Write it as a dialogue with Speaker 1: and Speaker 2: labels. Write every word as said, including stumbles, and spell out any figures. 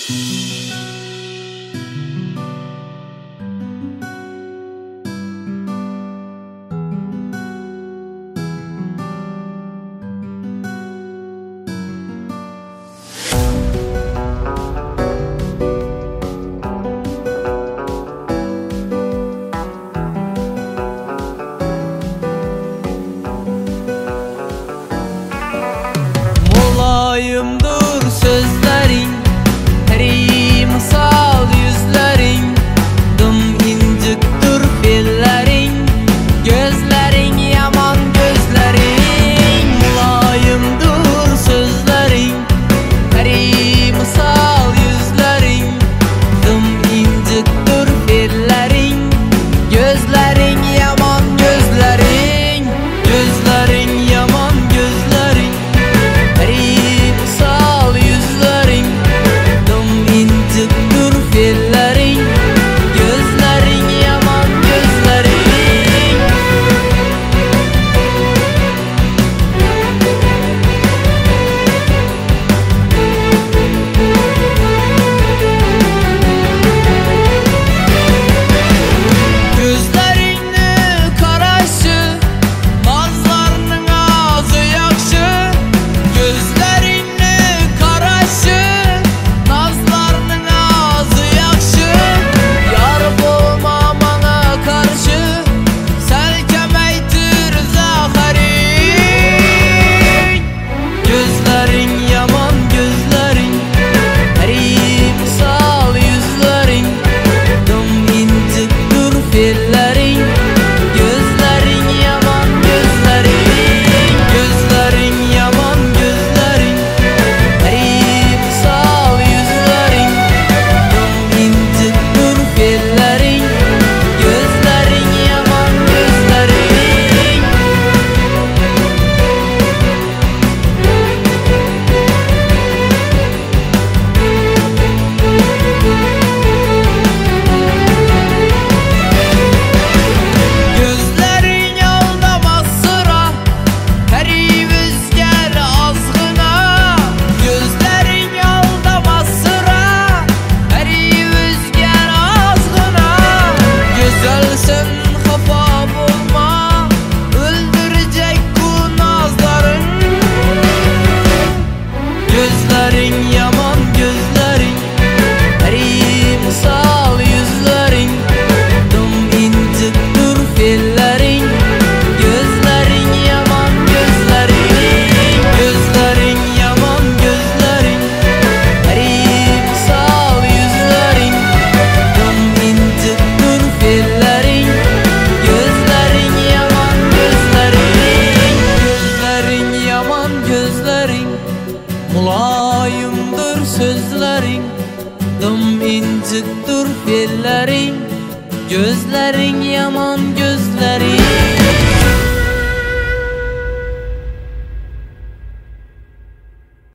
Speaker 1: Mulayımdır sözlerin, peri misal yüzlerin, dım inciktir feellerin, gözlerin yaman gözlerin. Mulayımdır sözlerin, peri misal yüzlerin, dım inciktir feellerin, gözlerin yaman gözlerin, gözlerin yaman gözlerin. Misal yüzlerin, dım inciktir feellerin, gözlerin yaman gözlerin. Gözlerini karaşı, nazlarının ağzı yakşı. Gözlerini karaşı, nazlarının ağzı yakşı. Yar bulma bana karşı, selkemeytir zaharin. Gözlerin yaman gözlerin, peri misal yüzlerin, dım inciktir feellerin, gözlerin yaman gözlerin. Gözlerin yaman gözlerin, peri misal yüzlerin, dım inciktir feellerin, gözlerin yaman gözlerin. Gözlerin aldamaz sıra, peri rüzgar azgına. Gözlerin aldamaz sıra, peri rüzgar azgına. Güzelsin hafa bulma, öldürecek bu nazların. Gözlerin yaman gözlerin, peri misal yüzlerin, dım inciktir feellerin, gözlerin yaman gözlerin. Gözlerin yaman gözlerin, peri misal yüzlerin, dım inciktir feellerin, gözlerin yaman gözlerin. Gözlerin yaman gözlerin, mulayımdır sözlerin, dım inciktir feellerin, gözlerin yaman gözlerin.